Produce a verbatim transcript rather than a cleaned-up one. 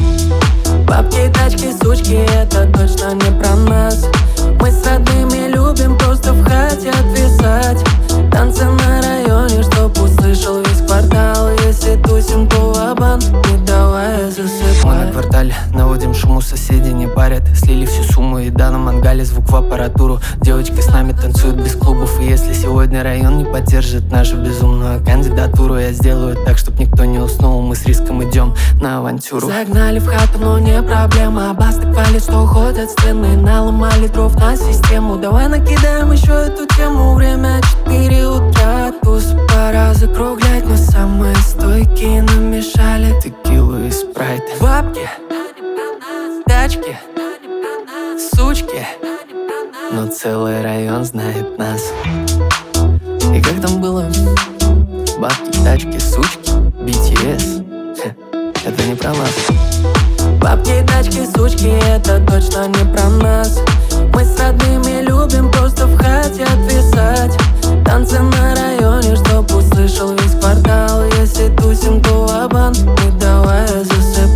Бабки, тачки, сучки, это точно не про нас. Мы с родными любим просто в хате отвисать. Танцы на районе, чтоб услышал весь квартал. Если тусим, то ва-банк, не давай засыпать. Мы на квартале наводим шуму, соседи не парят. Слили всю сумму, еда на мангале, звук в аппаратуру. Девочки с нами танцуют без клубов. И если сегодня район не поддержит нашу безумную кандидатуру, я сделаю так, чтоб никто не уснул. Мы с риском идем на авантюру. Загнали в хату, но не проблема. Бас так валит, что уходят стены. Наломали дров на систему. Давай накидаем еще эту тему. Время четыре утра, туз пора закруглять. Но самые стойкие намешали Текилу и спрайт. бабки, тачки, сучки, Но целый район знает нас. И как там было? Бабки, тачки, сучки, би ти эс. Хе, это не про нас. бабки, тачки, сучки, это точно не про нас. Мы с родными любим просто в хате отвисать. Танцы на районе, чтоб услышал весь квартал. Если тусим, то ва-банк, не давай засыпать.